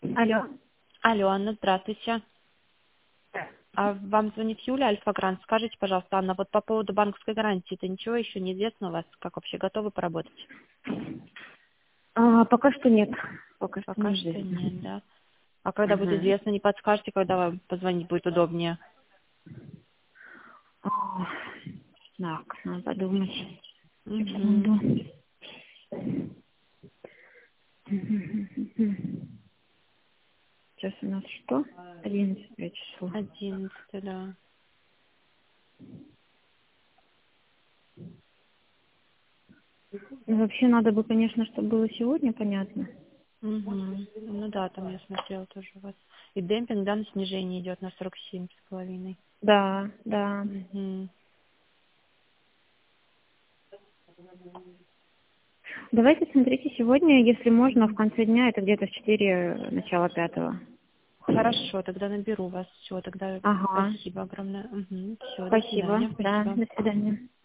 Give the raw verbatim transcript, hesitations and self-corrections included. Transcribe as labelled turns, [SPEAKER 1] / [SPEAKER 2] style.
[SPEAKER 1] Алло.
[SPEAKER 2] Алло, Анна, здравствуйте. А вам звонит Юля, Альфа-Грант. Скажите, пожалуйста, Анна, вот по поводу банковской гарантии-то ничего еще не известно у вас? Как вообще готовы поработать?
[SPEAKER 1] А, пока что нет. Пока что
[SPEAKER 2] Пока что
[SPEAKER 1] неизвестно.
[SPEAKER 2] нет, да. А когда будет
[SPEAKER 1] Угу.
[SPEAKER 2] известно, не подскажете, когда вам позвонить будет удобнее?
[SPEAKER 1] О, так, надо подумать.
[SPEAKER 2] Угу.
[SPEAKER 1] Секунду. Мгм. Сейчас у нас что? Одиннадцатое число.
[SPEAKER 2] Одиннадцатое, да.
[SPEAKER 1] Ну, вообще надо бы, конечно, чтобы было сегодня, понятно.
[SPEAKER 2] Угу. Ну да, там я смотрела тоже у вас. И демпинг, да, на снижение идет на сорок семь с половиной.
[SPEAKER 1] Да, да.
[SPEAKER 2] Угу.
[SPEAKER 1] Давайте смотрите сегодня, если можно, в конце дня, это где-то в четыре, начало пятого.
[SPEAKER 2] Хорошо, тогда наберу вас. Все, тогда
[SPEAKER 1] Ага.
[SPEAKER 2] спасибо огромное. Угу. Все, до
[SPEAKER 1] Спасибо.
[SPEAKER 2] свидания.
[SPEAKER 1] Да,
[SPEAKER 2] Спасибо.
[SPEAKER 1] до свидания.